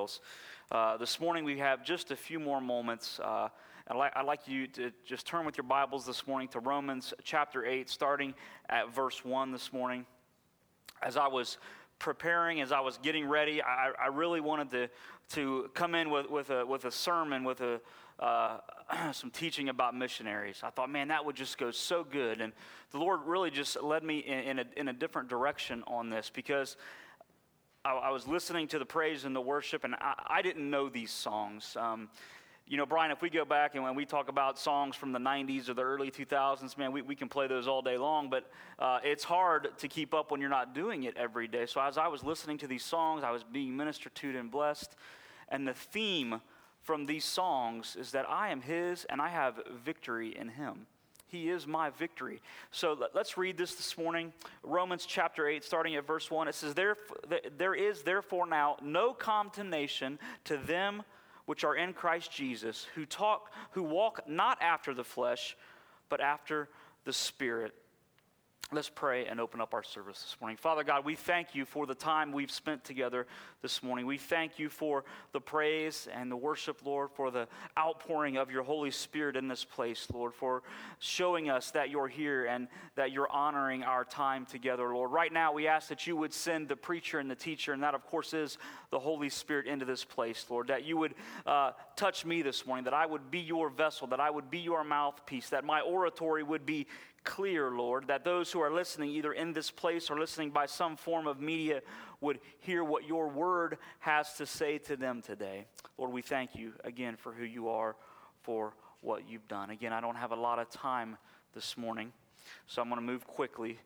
details. This morning we have just a few more moments. I'd like you to just turn with your Bibles this morning to Romans chapter 8, starting at verse 1 this morning. As I was preparing, as I was getting ready, I really wanted to come in with a sermon, with some teaching about missionaries. I thought, man, that would just go so good. And the Lord really just led me in a different direction on this, because I was listening to the praise and the worship, and I didn't know these songs. Brian, if we go back and when we talk about songs from the 90s or the early 2000s, man, we can play those all day long, but it's hard to keep up when you're not doing it every day. So as I was listening to these songs, I was being ministered to and blessed, and the theme from these songs is that I am His and I have victory in Him. He is my victory. So let's read this morning. Romans chapter 8, starting at verse 1. It says, There is therefore now no condemnation to them which are in Christ Jesus, who walk not after the flesh, but after the Spirit. Let's pray and open up our service this morning. Father God, we thank you for the time we've spent together this morning. We thank you for the praise and the worship, Lord, for the outpouring of your Holy Spirit in this place, Lord, for showing us that you're here and that you're honoring our time together, Lord. Right now, we ask that you would send the preacher and the teacher, and that, of course, is the Holy Spirit, into this place, Lord, that you would touch me this morning, that I would be your vessel, that I would be your mouthpiece, that my oratory would be clear, Lord, that those who are listening either in this place or listening by some form of media would hear what your word has to say to them today. Lord, we thank you again for who you are, for what you've done. Again, I don't have a lot of time this morning, so I'm going to move quickly.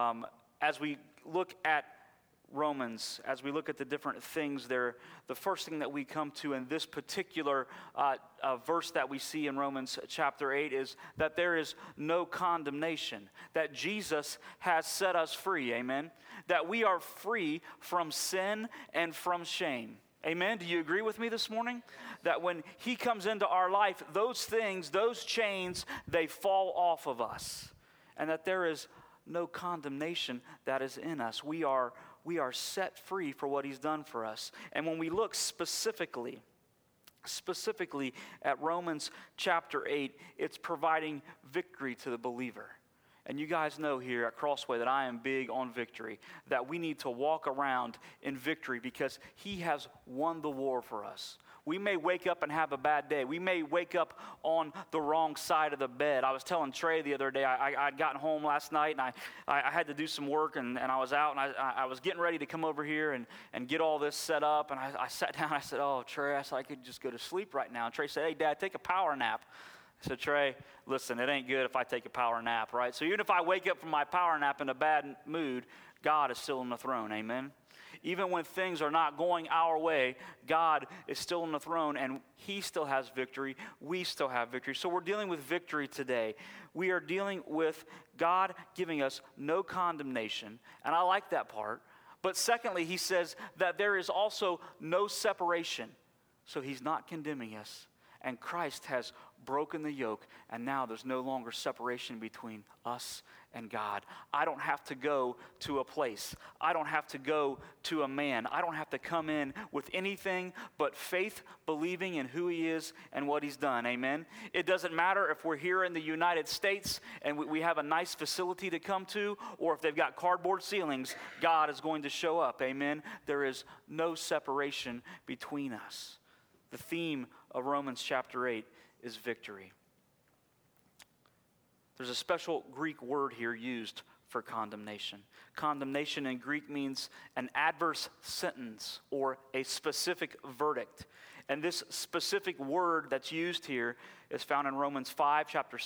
As we look at Romans, as we look at the different things there, the first thing that we come to in this particular verse that we see in Romans chapter 8 is that there is no condemnation, that Jesus has set us free, amen? That we are free from sin and from shame. Amen? Do you agree with me this morning? That when He comes into our life, those things, those chains, they fall off of us. And that there is no condemnation that is in us. We are set free for what He's done for us. And when we look specifically at Romans chapter 8, it's providing victory to the believer. And you guys know here at Crossway that I am big on victory, that we need to walk around in victory because He has won the war for us. We may wake up and have a bad day. We may wake up on the wrong side of the bed. I was telling Trey the other day, I'd gotten home last night, and I had to do some work, and I was out, and I was getting ready to come over here and get all this set up, and I sat down, I said, oh, Trey, I could just go to sleep right now. And Trey said, hey, Dad, take a power nap. I said, Trey, listen, it ain't good if I take a power nap, right? So even if I wake up from my power nap in a bad mood, God is still on the throne, amen? Even when things are not going our way, God is still on the throne, and He still has victory. We still have victory. So we're dealing with victory today. We are dealing with God giving us no condemnation, and I like that part. But secondly, He says that there is also no separation. So He's not condemning us, and Christ has broken the yoke, and now there's no longer separation between us and God. I don't have to go to a place. I don't have to go to a man. I don't have to come in with anything but faith, believing in who He is and what He's done. Amen? It doesn't matter if we're here in the United States and we have a nice facility to come to, or if they've got cardboard ceilings, God is going to show up. Amen? There is no separation between us. The theme of Romans chapter 8 is victory. There's a special Greek word here used for condemnation. Condemnation in Greek means an adverse sentence or a specific verdict. And this specific word that's used here is found in Romans chapter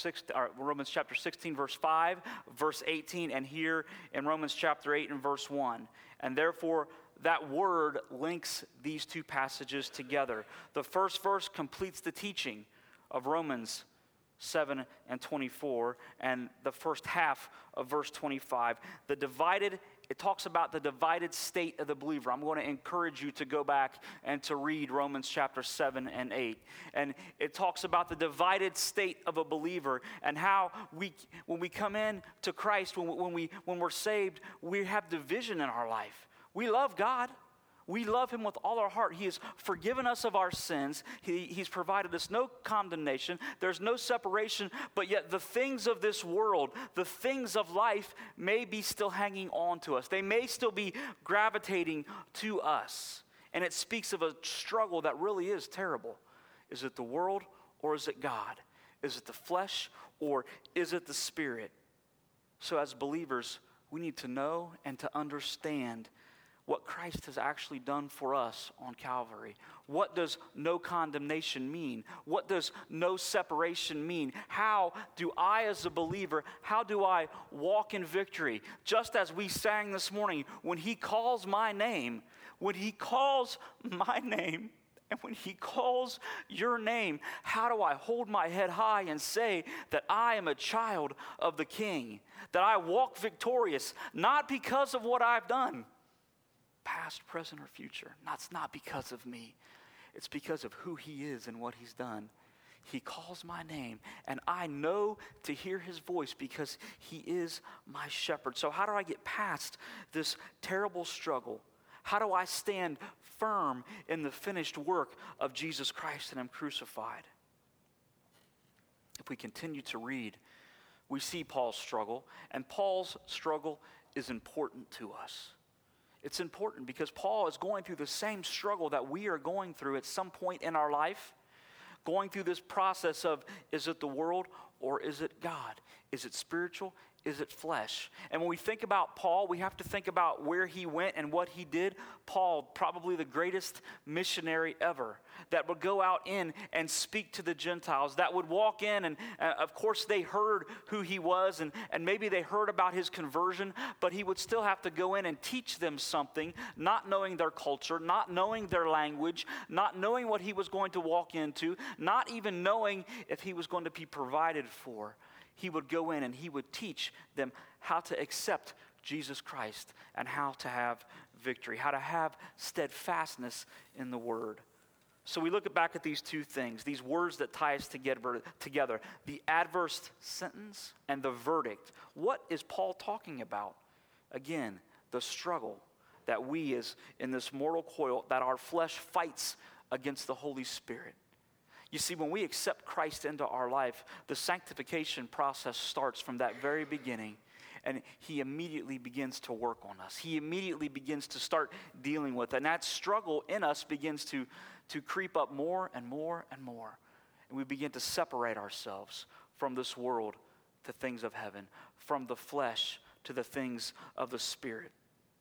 16, verse 5, verse 18, and here in Romans chapter 8 and verse 1. And therefore, that word links these two passages together. The first verse completes the teaching of Romans 7 and 24, and the first half of verse 25. It talks about the divided state of the believer. I'm going to encourage you to go back and to read Romans chapter 7 and 8. And it talks about the divided state of a believer and how when we come in to Christ, when we're saved, we have division in our life. We love God. We love him with all our heart. He has forgiven us of our sins. He's provided us no condemnation. There's no separation, but yet the things of this world, the things of life may be still hanging on to us. They may still be gravitating to us. And it speaks of a struggle that really is terrible. Is it the world or is it God? Is it the flesh or is it the Spirit? So as believers, we need to know and to understand what Christ has actually done for us on Calvary. What does no condemnation mean? What does no separation mean? How do I, as a believer, how do I walk in victory? Just as we sang this morning, when he calls my name, and when he calls your name, how do I hold my head high and say that I am a child of the King? That I walk victorious, not because of what I've done, past, present, or future. That's not because of me. It's because of who he is and what he's done. He calls my name, and I know to hear his voice because he is my shepherd. So how do I get past this terrible struggle? How do I stand firm in the finished work of Jesus Christ and him crucified? If we continue to read, we see Paul's struggle, and Paul's struggle is important to us. It's important because Paul is going through the same struggle that we are going through at some point in our life, going through this process of, is it the world or is it God? Is it spiritual? Is it flesh? And when we think about Paul, we have to think about where he went and what he did. Paul, probably the greatest missionary ever, that would go out in and speak to the Gentiles, that would walk in and of course they heard who he was and maybe they heard about his conversion, but he would still have to go in and teach them something, not knowing their culture, not knowing their language, not knowing what he was going to walk into, not even knowing if he was going to be provided for. He would go in and he would teach them how to accept Jesus Christ and how to have victory, how to have steadfastness in the word. So we look back at these two things, these words that tie us together, the adverse sentence and the verdict. What is Paul talking about? Again, the struggle that we as in this mortal coil, that our flesh fights against the Holy Spirit. You see, when we accept Christ into our life, the sanctification process starts from that very beginning, and he immediately begins to work on us. He immediately begins to start dealing with it. And that struggle in us begins to creep up more and more and more. And we begin to separate ourselves from this world to things of heaven, from the flesh to the things of the Spirit.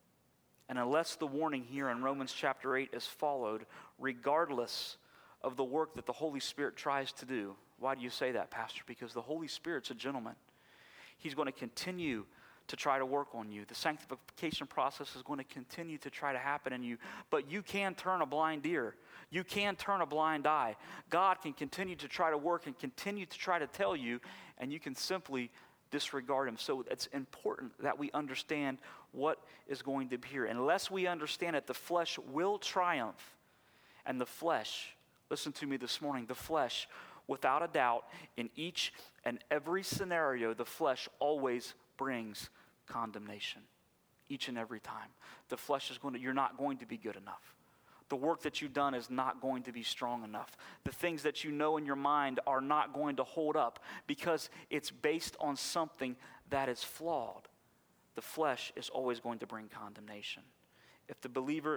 And unless the warning here in Romans chapter 8 is followed, regardless of the work that the Holy Spirit tries to do. Why do you say that, Pastor? Because the Holy Spirit's a gentleman. He's going to continue to try to work on you. The sanctification process is going to continue to try to happen in you, but you can turn a blind ear. You can turn a blind eye. God can continue to try to work and continue to try to tell you, and you can simply disregard him. So it's important that we understand what is going to be here. Unless we understand it, the flesh will triumph, and the flesh, listen to me this morning, the flesh, without a doubt, in each and every scenario, the flesh always brings condemnation. Each and every time. The flesh is you're not going to be good enough. The work that you've done is not going to be strong enough. The things that you know in your mind are not going to hold up because it's based on something that is flawed. The flesh is always going to bring condemnation. If the believer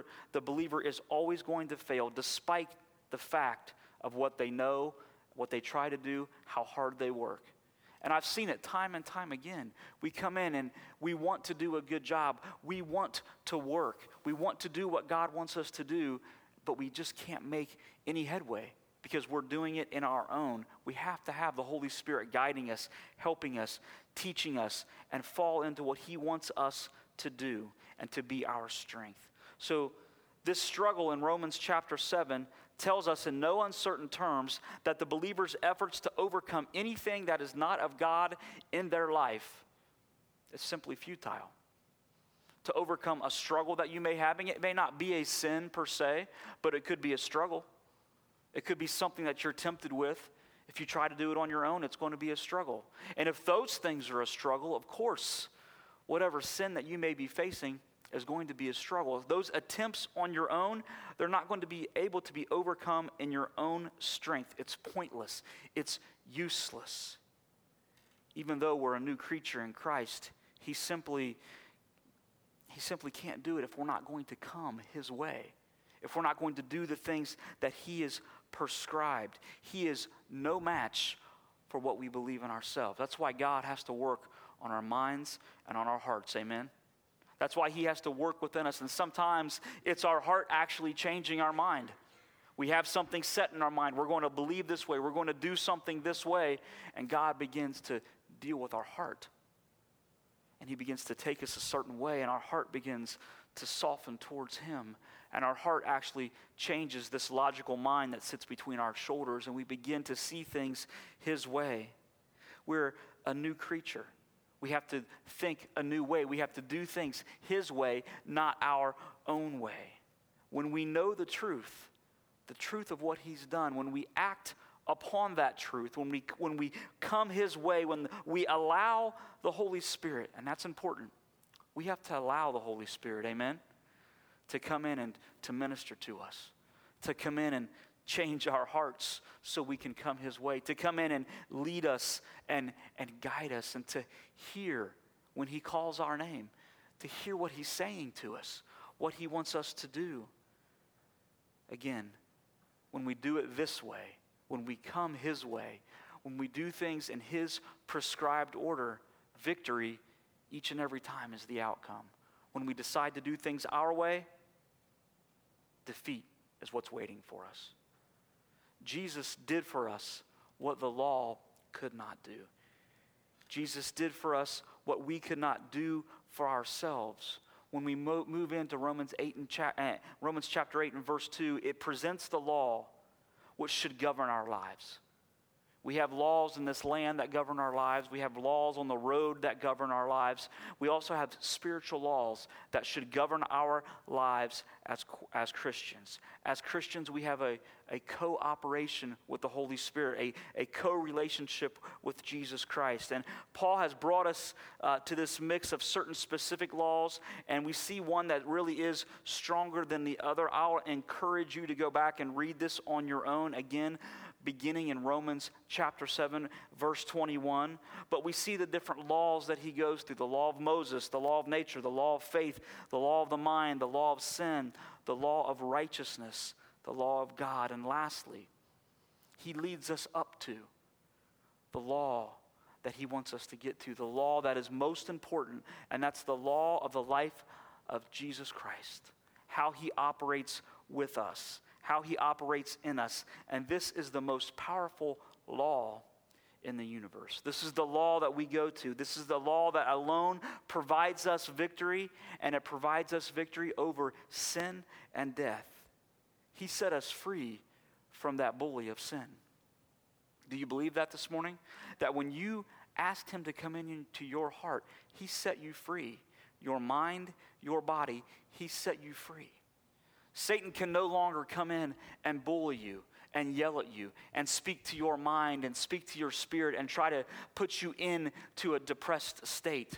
is always going to fail despite the fact of what they know, what they try to do, how hard they work. And I've seen it time and time again. We come in and we want to do a good job. We want to work. We want to do what God wants us to do, but we just can't make any headway because we're doing it in our own. We have to have the Holy Spirit guiding us, helping us, teaching us, and fall into what he wants us to do and to be our strength. So this struggle in Romans chapter 7 tells us in no uncertain terms that the believer's efforts to overcome anything that is not of God in their life is simply futile. To overcome a struggle that you may have, it may not be a sin per se, but it could be a struggle. It could be something that you're tempted with. If you try to do it on your own, it's going to be a struggle. And if those things are a struggle, of course, whatever sin that you may be facing is going to be a struggle. Those attempts on your own, they're not going to be able to be overcome in your own strength. It's pointless. It's useless. Even though we're a new creature in Christ, He simply can't do it if we're not going to come His way, if we're not going to do the things that He has prescribed. He is no match for what we believe in ourselves. That's why God has to work on our minds and on our hearts, amen? That's why He has to work within us, and sometimes it's our heart actually changing our mind. We have something set in our mind. We're going to believe this way. We're going to do something this way, and God begins to deal with our heart. And He begins to take us a certain way, and our heart begins to soften towards Him. And our heart actually changes this logical mind that sits between our shoulders, and we begin to see things His way. We're a new creature. We have to think a new way. We have to do things His way, not our own way. When we know the truth of what He's done, when we act upon that truth, when we come His way, when we allow the Holy Spirit, and that's important. We have to allow the Holy Spirit, amen, to come in and to minister to us, to come in and change our hearts so we can come His way, to come in and lead us and guide us, and to hear when He calls our name, to hear what He's saying to us, what He wants us to do. Again, when we do it this way, when we come His way, when we do things in His prescribed order, victory each and every time is the outcome. When we decide to do things our way, defeat is what's waiting for us. Jesus did for us what the law could not do. Jesus did for us what we could not do for ourselves. When we move into Romans chapter 8 and verse 2, it presents the law which should govern our lives. We have laws in this land that govern our lives. We have laws on the road that govern our lives. We also have spiritual laws that should govern our lives as Christians. As Christians, we have a cooperation with the Holy Spirit, a co-relationship with Jesus Christ. And Paul has brought us to this mix of certain specific laws, and we see one that really is stronger than the other. I'll encourage you to go back and read this on your own again, beginning in Romans chapter 7, verse 21. But we see the different laws that he goes through: the law of Moses, the law of nature, the law of faith, the law of the mind, the law of sin, the law of righteousness, the law of God. And lastly, he leads us up to the law that he wants us to get to, the law that is most important, and that's the law of the life of Jesus Christ, how he operates with us, how he operates in us. And this is the most powerful law in the universe. This is the law that we go to. This is the law that alone provides us victory, and it provides us victory over sin and death. He set us free from that bully of sin. Do you believe that this morning? That when you asked him to come into your heart, he set you free. Your mind, your body, he set you free. Satan can no longer come in and bully you and yell at you and speak to your mind and speak to your spirit and try to put you into a depressed state.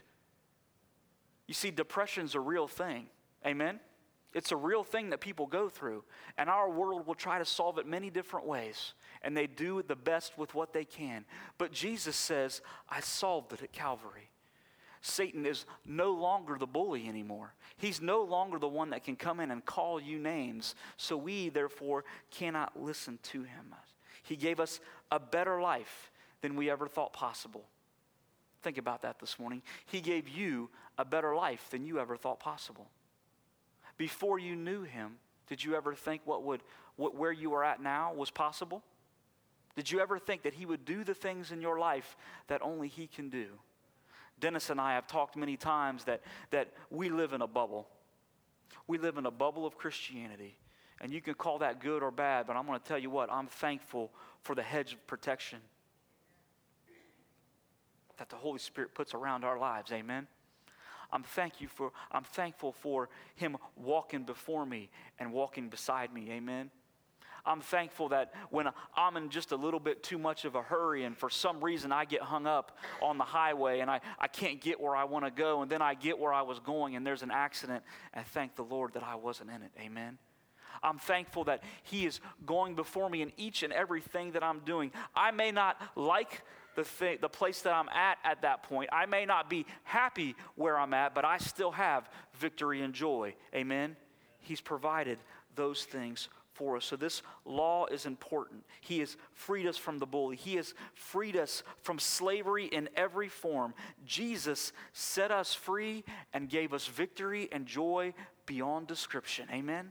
You see, depression's a real thing. Amen? It's a real thing that people go through. And our world will try to solve it many different ways. And they do the best with what they can. But Jesus says, I solved it at Calvary. Satan is no longer the bully anymore. He's no longer the one that can come in and call you names. So we, therefore, cannot listen to him. He gave us a better life than we ever thought possible. Think about that this morning. He gave you a better life than you ever thought possible. Before you knew him, did you ever think where you are at now was possible? Did you ever think that he would do the things in your life that only he can do? Dennis and I have talked many times that we live in a bubble. We live in a bubble of Christianity. And you can call that good or bad, but I'm going to tell you what, I'm thankful for the hedge of protection that the Holy Spirit puts around our lives. Amen? I'm thankful for him walking before me and walking beside me. Amen? I'm thankful that when I'm in just a little bit too much of a hurry and for some reason I get hung up on the highway and I can't get where I want to go, and then I get where I was going and there's an accident, and thank the Lord that I wasn't in it. Amen. I'm thankful that He is going before me in each and everything that I'm doing. I may not like the place that I'm at that point. I may not be happy where I'm at, but I still have victory and joy. Amen? He's provided those things for us. So this law is important. He has freed us from the bully. He has freed us from slavery in every form. Jesus set us free and gave us victory and joy beyond description. Amen?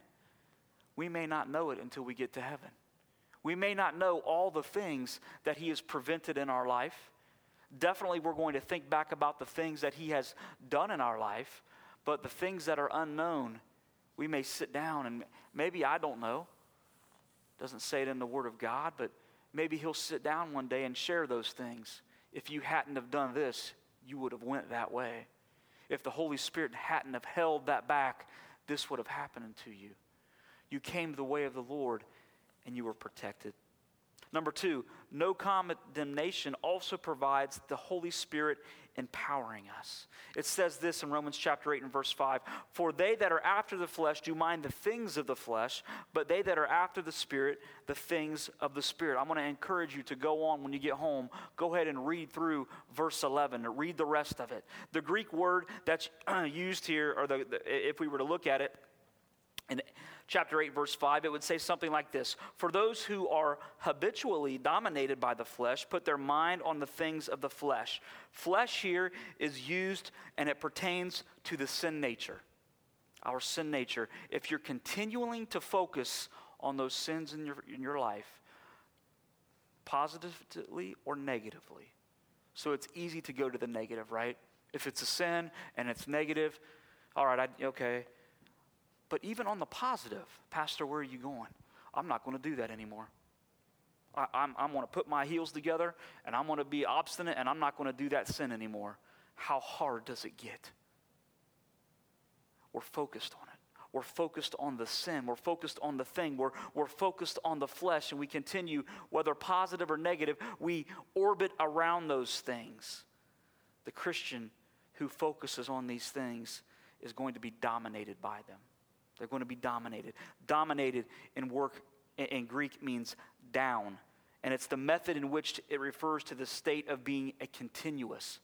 We may not know it until we get to heaven. We may not know all the things that He has prevented in our life. Definitely we're going to think back about the things that He has done in our life, but the things that are unknown, we may sit down and maybe, I don't know, doesn't say it in the Word of God, but maybe He'll sit down one day and share those things. If you hadn't have done this, you would have went that way. If the Holy Spirit hadn't have held that back, this would have happened to you. You came the way of the Lord and you were protected. Number 2, no condemnation also provides the Holy Spirit empowering us. It says this in Romans chapter 8 and verse 5, "For they that are after the flesh do mind the things of the flesh, but they that are after the Spirit, the things of the Spirit." I'm going to encourage you to go on when you get home. Go ahead and read through verse 11 and read the rest of it. The Greek word that's used here, or if we were to look at it, in chapter 8, verse 5, it would say something like this: "For those who are habitually dominated by the flesh put their mind on the things of the flesh." Flesh here is used, and it pertains to the sin nature, our sin nature. If you're continuing to focus on those sins in your life, positively or negatively, so it's easy to go to the negative, right? If it's a sin and it's negative, all right, okay. But even on the positive, Pastor, where are you going? I'm not going to do that anymore. I'm going to put my heels together, and I'm going to be obstinate, and I'm not going to do that sin anymore. How hard does it get? We're focused on it. We're focused on the sin. We're focused on the thing. We're focused on the flesh, and we continue, whether positive or negative, we orbit around those things. The Christian who focuses on these things is going to be dominated by them. They're going to be dominated. Dominated in Greek means down. And it's the method in which it refers to the state of being a continuous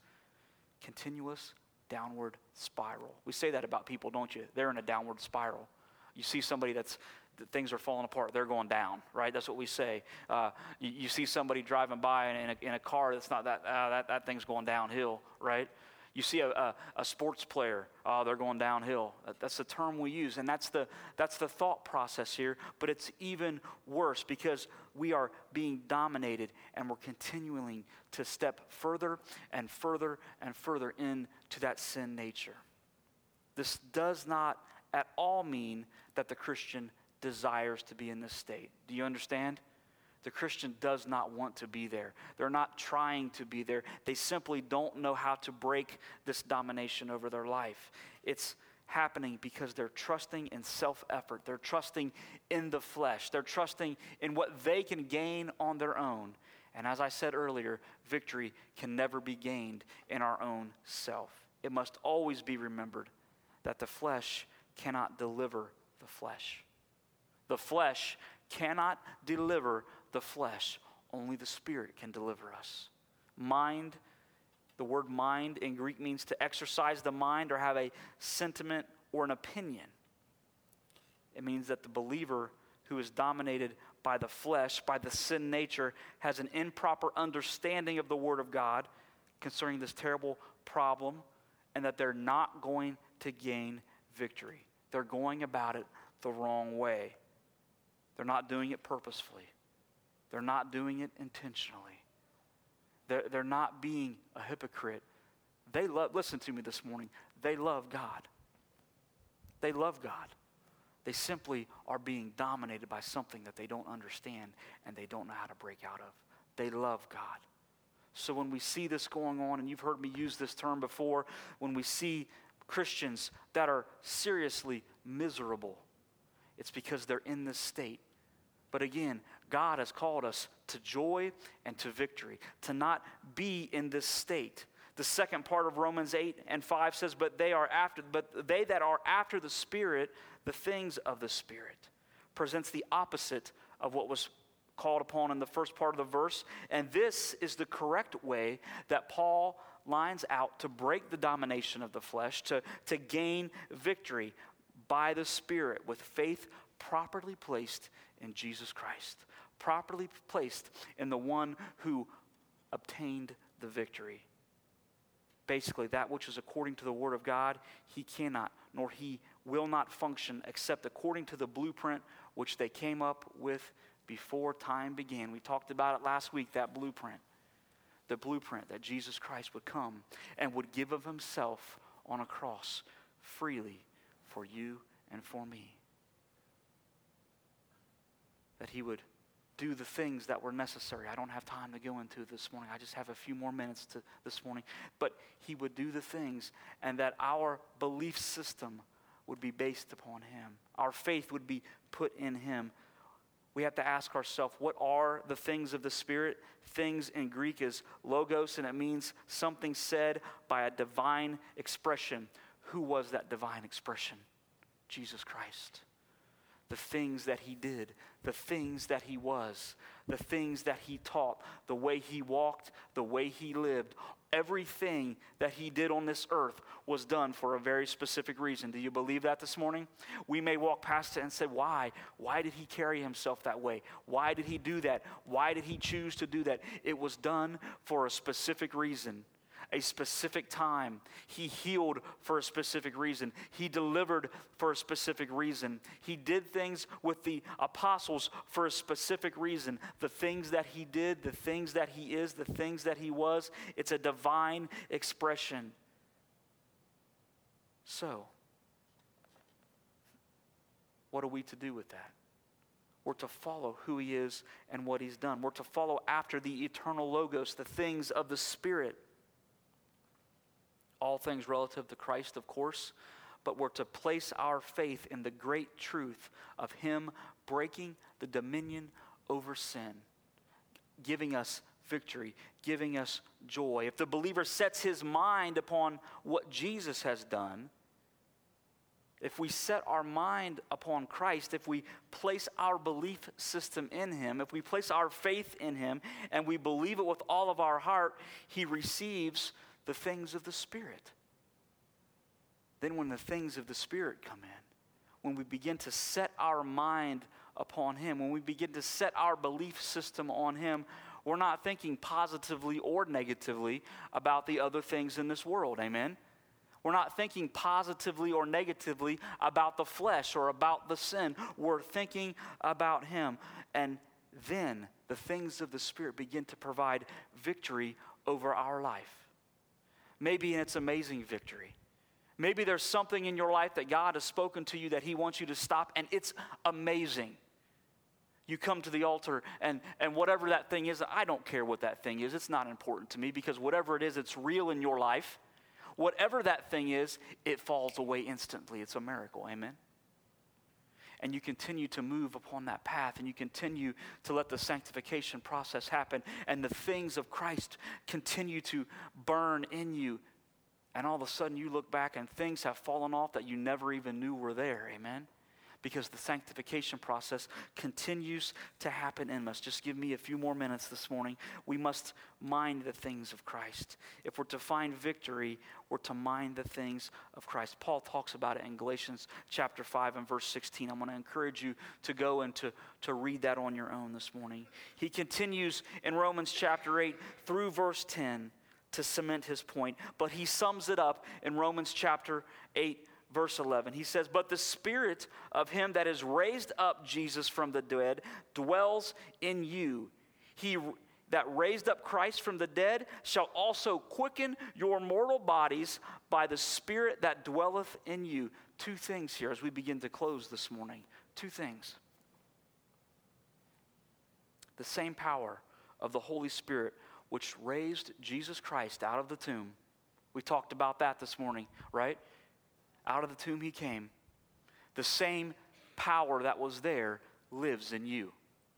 downward spiral. We say that about people, don't you? They're in a downward spiral. You see somebody things are falling apart, they're going down, right? That's what we say. You see somebody driving by in a car that's not that thing's going downhill, right? You see a sports player, they're going downhill. That's the term we use, and that's the thought process here. But it's even worse because we are being dominated, and we're continuing to step further and further and further into that sin nature. This does not at all mean that the Christian desires to be in this state. Do you understand? The Christian does not want to be there. They're not trying to be there. They simply don't know how to break this domination over their life. It's happening because they're trusting in self-effort. They're trusting in the flesh. They're trusting in what they can gain on their own. And as I said earlier, victory can never be gained in our own self. It must always be remembered that the flesh cannot deliver the flesh. The flesh cannot deliver the flesh. Only the Spirit can deliver us. Mind, the word mind in Greek means to exercise the mind or have a sentiment or an opinion. It means that the believer who is dominated by the flesh, by the sin nature, has an improper understanding of the Word of God concerning this terrible problem, and that they're not going to gain victory. They're going about it the wrong way. They're not doing it purposefully. They're not doing it intentionally. They're not being a hypocrite. Listen to me this morning, they love God. They love God. They simply are being dominated by something that they don't understand and they don't know how to break out of. They love God. So when we see this going on, and you've heard me use this term before, when we see Christians that are seriously miserable, it's because they're in this state. But again, God has called us to joy and to victory, to not be in this state. The second part of Romans 8:5 says, but they that are after the Spirit, the things of the Spirit. Presents the opposite of what was called upon in the first part of the verse. And this is the correct way that Paul lines out to break the domination of the flesh, to gain victory by the Spirit with faith properly placed in Jesus Christ, properly placed in the one who obtained the victory. Basically, that which is according to the Word of God, he cannot, nor he will not function except according to the blueprint which they came up with before time began. We talked about it last week, that blueprint. The blueprint that Jesus Christ would come and would give of himself on a cross freely for you and for me. That he would do the things that were necessary. I don't have time to go into this morning. I just have a few more minutes this morning. But he would do the things, and that our belief system would be based upon him. Our faith would be put in him. We have to ask ourselves, what are the things of the Spirit? Things in Greek is logos, and it means something said by a divine expression. Who was that divine expression? Jesus Christ. The things that he did, the things that he was, the things that he taught, the way he walked, the way he lived. Everything that he did on this earth was done for a very specific reason. Do you believe that this morning? We may walk past it and say, why? Why did he carry himself that way? Why did he do that? Why did he choose to do that? It was done for a specific reason, a specific time. He healed for a specific reason. He delivered for a specific reason. He did things with the apostles for a specific reason. The things that he did, the things that he is, the things that he was, it's a divine expression. So, what are we to do with that? We're to follow who he is and what he's done. We're to follow after the eternal logos, the things of the Spirit. All things relative to Christ, of course, but we're to place our faith in the great truth of him breaking the dominion over sin, giving us victory, giving us joy. If the believer sets his mind upon what Jesus has done, if we set our mind upon Christ, if we place our belief system in him, if we place our faith in him, and we believe it with all of our heart, he receives the things of the Spirit. Then when the things of the Spirit come in, when we begin to set our mind upon him, when we begin to set our belief system on him, we're not thinking positively or negatively about the other things in this world. Amen? We're not thinking positively or negatively about the flesh or about the sin. We're thinking about him. And then the things of the Spirit begin to provide victory over our life. Maybe it's amazing victory. Maybe there's something in your life that God has spoken to you that he wants you to stop, and it's amazing. You come to the altar, and whatever that thing is, I don't care what that thing is. It's not important to me, because whatever it is, it's real in your life. Whatever that thing is, it falls away instantly. It's a miracle. Amen? And you continue to move upon that path, and you continue to let the sanctification process happen, and the things of Christ continue to burn in you. And all of a sudden you look back and things have fallen off that you never even knew were there. Amen? Because the sanctification process continues to happen in us. Just give me a few more minutes this morning. We must mind the things of Christ. If we're to find victory, we're to mind the things of Christ. Paul talks about it in Galatians chapter 5 and verse 16. I'm going to encourage you to go and to read that on your own this morning. He continues in Romans chapter 8 through verse 10 to cement his point. But he sums it up in Romans chapter 8 verse 11, he says, but the Spirit of him that has raised up Jesus from the dead dwells in you. He that raised up Christ from the dead shall also quicken your mortal bodies by the Spirit that dwelleth in you. Two things here as we begin to close this morning. Two things. The same power of the Holy Spirit which raised Jesus Christ out of the tomb. We talked about that this morning, right? Out of the tomb he came. The same power that was there lives in you.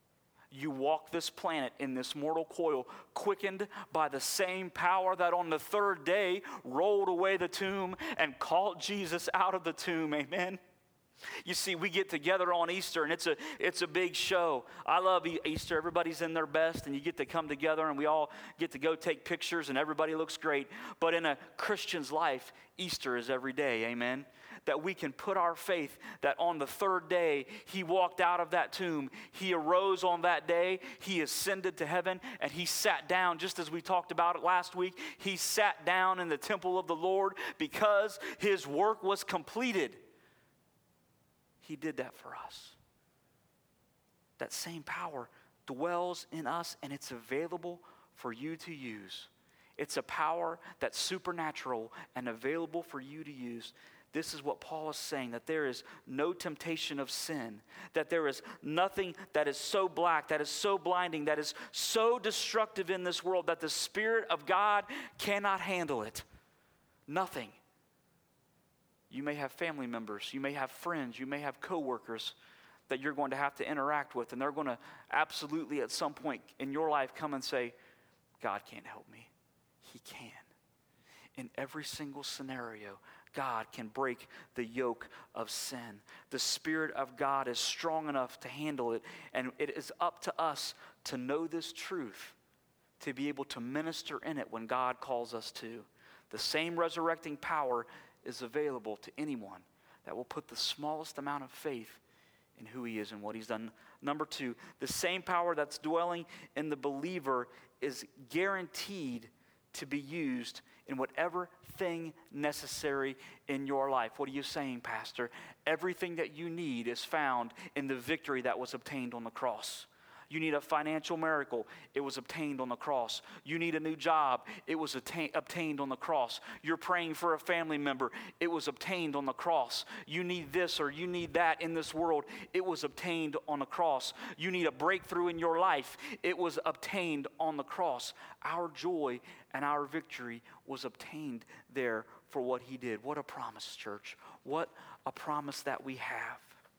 you walk this planet in this mortal coil, quickened by the same power that on the third day rolled away the tomb and called Jesus out of the tomb. Amen. You see, we get together on Easter, and it's a big show. I love Easter. Everybody's in their best, and you get to come together, and we all get to go take pictures, and everybody looks great. But in a Christian's life, Easter is every day, amen? That we can put our faith that on the third day, he walked out of that tomb. He arose on that day. He ascended to heaven, and he sat down, just as we talked about it last week. He sat down in the temple of the Lord because his work was completed. He did that for us. That same power dwells in us, and it's available for you to use. It's a power that's supernatural and available for you to use. This is what Paul is saying, that there is no temptation of sin, that there is nothing that is so black, that is so blinding, that is so destructive in this world that the Spirit of God cannot handle it. Nothing. You may have family members, you may have friends, you may have coworkers that you're going to have to interact with, and they're going to absolutely at some point in your life come and say, God can't help me. He can. In every single scenario, God can break the yoke of sin. The Spirit of God is strong enough to handle it, and it is up to us to know this truth, to be able to minister in it when God calls us to. The same resurrecting power is available to anyone that will put the smallest amount of faith in who he is and what he's done. Number two, the same power that's dwelling in the believer is guaranteed to be used in whatever thing necessary in your life. What are you saying, Pastor? Everything that you need is found in the victory that was obtained on the cross. You need a financial miracle. It was obtained on the cross. You need a new job. It was obtained on the cross. You're praying for a family member. It was obtained on the cross. You need this or you need that in this world. It was obtained on the cross. You need a breakthrough in your life. It was obtained on the cross. Our joy and our victory was obtained there for what he did. What a promise, church. What a promise that we have.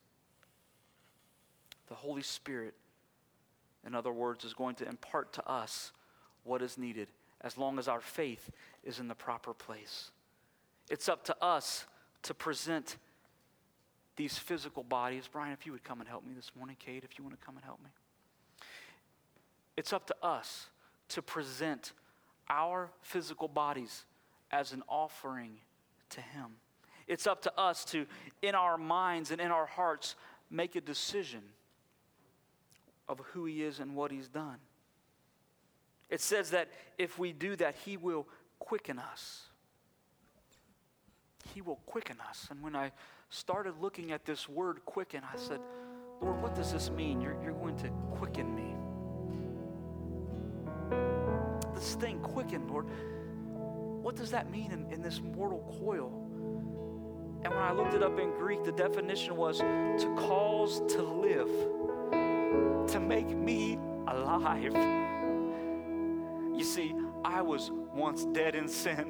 The Holy Spirit, in other words, is going to impart to us what is needed as long as our faith is in the proper place. It's up to us to present these physical bodies. Brian, if you would come and help me this morning. Kate, if you want to come and help me. It's up to us to present our physical bodies as an offering to him. It's up to us to, in our minds and in our hearts, make a decision of who he is and what he's done. It says that if we do that, he will quicken us. He will quicken us. And when I started looking at this word quicken, I said, Lord, what does this mean? You're going to quicken me. This thing quicken, Lord. What does that mean in this mortal coil? And when I looked it up in Greek, the definition was to cause to live. To make me alive. You see, I was once dead in sin.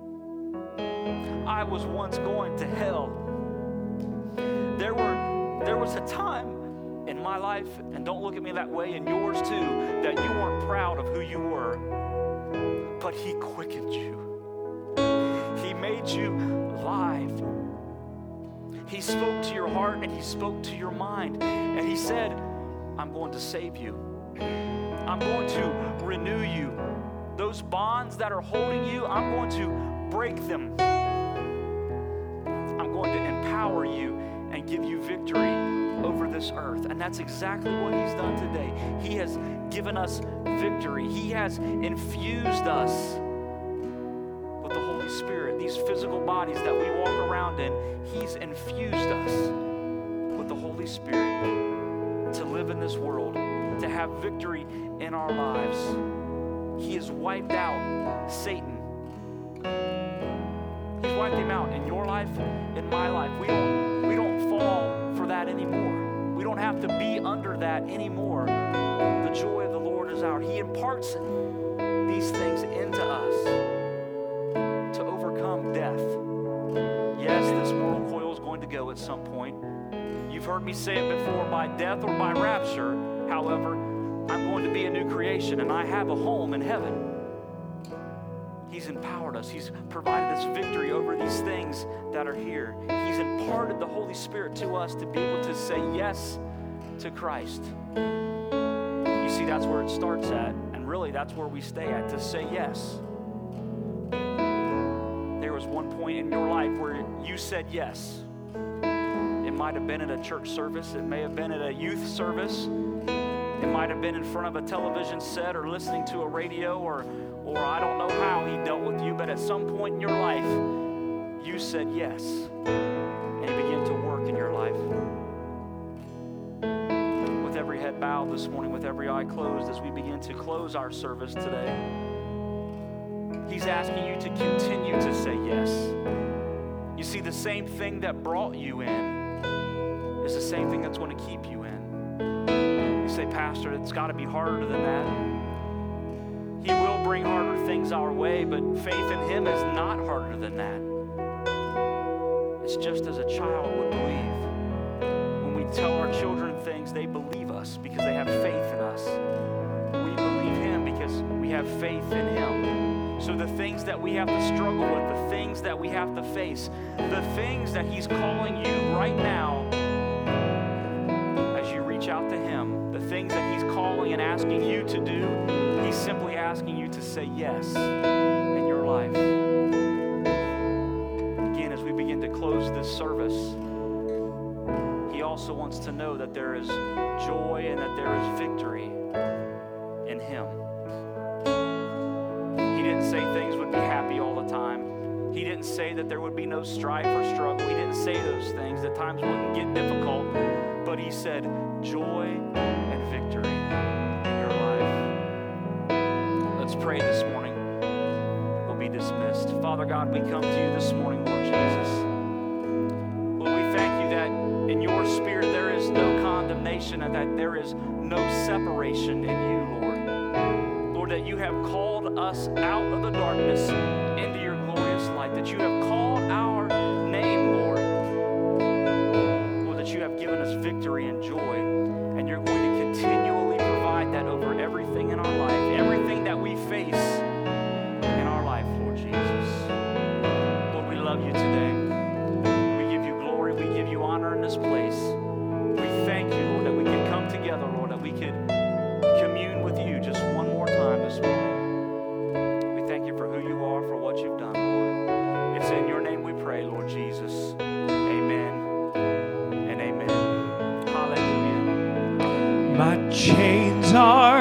I was once going to hell. There was a time in my life, and don't look at me that way, and yours too, that you weren't proud of who you were. But he quickened you. He made you alive. He spoke to your heart and he spoke to your mind. And he said, I'm going to save you. I'm going to renew you. Those bonds that are holding you, I'm going to break them. I'm going to empower you and give you victory over this earth. And that's exactly what he's done today. He has given us victory. He has infused us with the Holy Spirit. These physical bodies that we walk around in, he's infused us with the Holy Spirit to live in this world, to have victory in our lives. He has wiped out Satan. He's wiped him out in your life, in my life. We don't fall for that anymore. We don't have to be under that anymore. The joy of the Lord is ours. He imparts these things into us to overcome death. Yes, this mortal coil is going to go at some point. You've heard me say it before, by death or by rapture. However, new creation and I have a home in heaven. He's empowered us. He's provided us victory over these things that are here. He's imparted the Holy Spirit to us to be able to say yes to Christ. You see, that's where it starts at, and really that's where we stay at, to say yes. There was one point in your life where you said yes. It might have been at a church service. It may have been at a youth service. It might have been in front of a television set or listening to a radio, or I don't know how he dealt with you, but at some point in your life, you said yes, and he began to work in your life. With every head bowed this morning, with every eye closed, as we begin to close our service today, he's asking you to continue to say yes. You see, the same thing that brought you in is the same thing that's going to keep you in. You say, Pastor, it's got to be harder than that. He will bring harder things our way, but faith in him is not harder than that. It's just as a child would believe. When we tell our children things, they believe us because they have faith in us. We believe him because we have faith in him. So the things that we have to struggle with, the things that we have to face, the things that he's calling you right now, as you reach out to him, the things that he's calling and asking you to do, he's simply asking you to say yes in your life. Again, as we begin to close this service, he also wants to know that there is joy and that there is victory in him. He didn't say things would be happy all the time. He didn't say that there would be no strife or struggle. He didn't say those things, that times wouldn't get difficult. But he said joy and victory in your life. Let's pray this morning. We'll be dismissed. Father God, we come to you this morning, Lord Jesus. Lord, we thank you that in your spirit there is no condemnation and that there is no separation in you, Lord. Lord, that you have called us out of the darkness into your glorious light, that you have called our name, Lord. Lord, that you have given us victory and joy, and you're going to continually provide that over everything in our life, everything that we face in our life, Lord Jesus. Lord, we love you today. We give you glory, we give you honor in this place. We thank you, Lord, that we can come together, Lord, that we could commune with you just one more time this morning. We thank you for who you are, for what you've done, Lord. It's in your name we pray, Lord Jesus. Amen and amen. Hallelujah. My chains are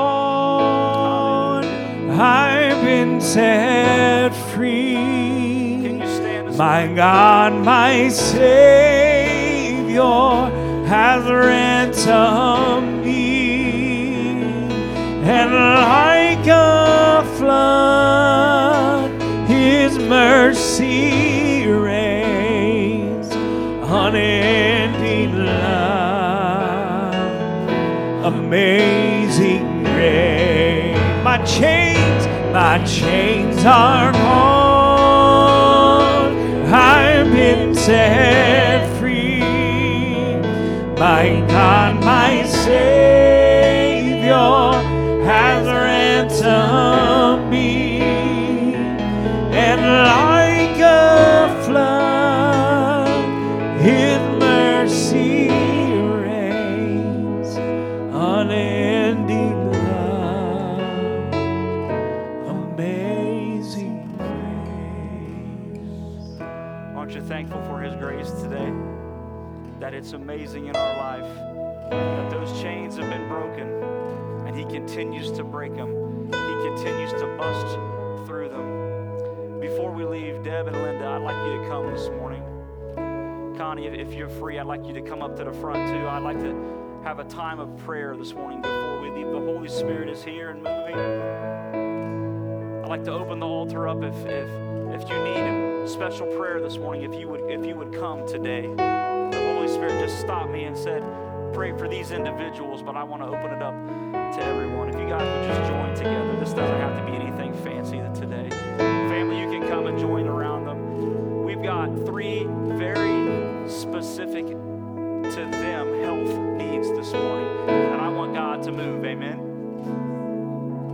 gone. I've been set free. Can you stand this My morning? God, my Savior has ransomed me, and like a flood, his mercy reigns, unending love, amazing grace. My chains are gone. I've been set free. My God, my Savior has ransomed me, and like a flood, his mercy reigns, unending love, amazing grace. Aren't you thankful for his grace today? That it's amazing in our life, that those chains have been broken, and he continues to break them. He continues to bust through them. Before we leave, Deb and Linda, I'd like you to come this morning. Connie, if you're free, I'd like you to come up to the front too. I'd like to have a time of prayer this morning before we leave. The Holy Spirit is here and moving. I'd like to open the altar up if you need special prayer this morning, if you would come today. The Holy Spirit just stopped me and said, pray for these individuals, but I want to open it up to everyone. If you guys would just join together. This doesn't have to be anything fancy today. Family, you can come and join around them. We've got 3 very specific to them health needs this morning, and I want God to move. Amen.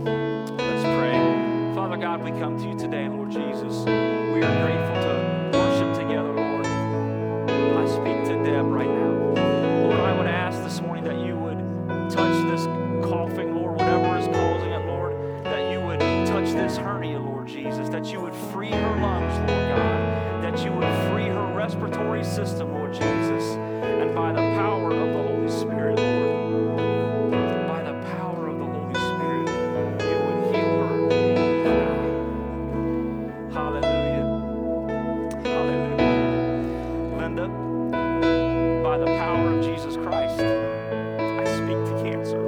Let's pray. Father God, we come to you today, Lord Jesus. We are grateful to worship together, Lord. I speak to Deb right now. Lord, I would ask this morning that you would touch this coughing, Lord, whatever is causing it, Lord, that you would touch this hernia, Lord Jesus, that you would free her lungs, Lord God, that you would free her respiratory system, Lord Jesus, and by the power of the Holy Spirit, Lord, by the power of the Holy Spirit, you would heal her. Hallelujah. Hallelujah. Linda, by the power of Jesus Christ, I speak to cancer.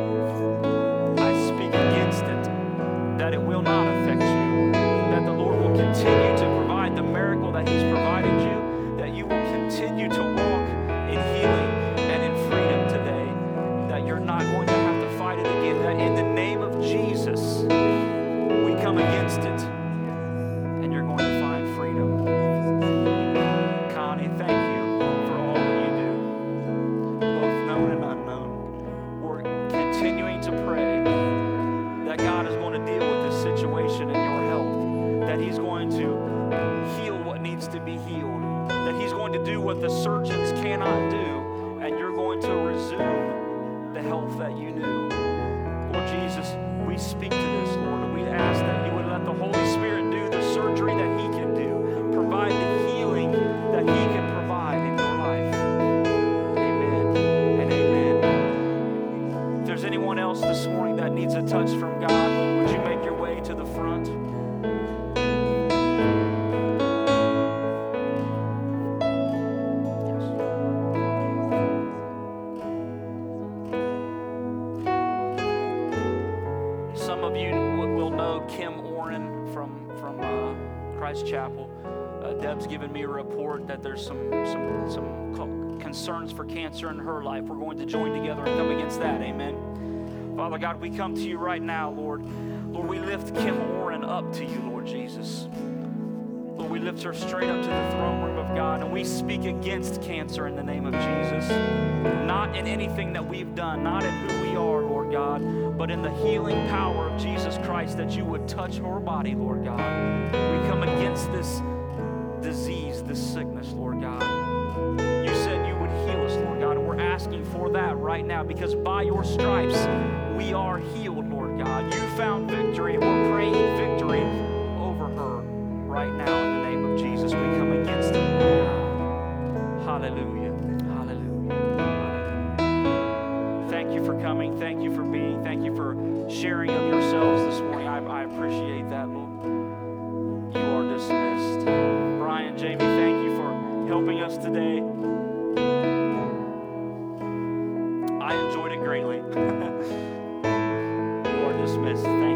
I speak against it, that it will not affect you, that the Lord will continue to provide the miracle that He's provided you, that you will continue to walk in healing and in freedom today, that you're not going to have to fight it again, that in the name of Jesus, we come against it, and you're going to find freedom. Connie, thank you for all that you do, both known and unknown. We're continuing to pray that God is going to deal with this situation in your health, that He's going to heal what needs to be healed, that He's going to do what the surgeons cannot do, and you're going to resume the health that you knew. Lord Jesus, we speak to this, Lord, and we ask that you would let the Holy Spirit do the surgery that He can do, provide the healing that He can provide in your life. Amen and amen. If there's anyone else this morning that needs a touch from God, would you make your way to the front? Some of you will know Kim Oren from Christ Chapel. Deb's given me a report that there's some concerns for cancer in her life. We're going to join together and come against that. Amen. Father God, we come to you right now, Lord. Lord, we lift Kim Oren up to you, Lord Jesus. Lord, we lift her straight up to the throne room of God, and we speak against cancer in the name of Jesus. Not in anything that we've done, not in who we are, Lord God, but in the healing power of Jesus Christ, that you would touch her body, Lord God. We come against this disease, this sickness, Lord God. You said you would heal us, Lord God, and we're asking for that right now, because by your stripes we are healed, Lord God. You found victory, and we're praying victory over her right now in the name of Jesus. We come against it now. Hallelujah. Hallelujah. Hallelujah. Thank you for coming. Thank you for being. Thank you for sharing of yourselves this morning. I appreciate that, Lord. You are dismissed. Brian, Jamie, thank you for helping us today. I enjoyed it greatly. You are dismissed.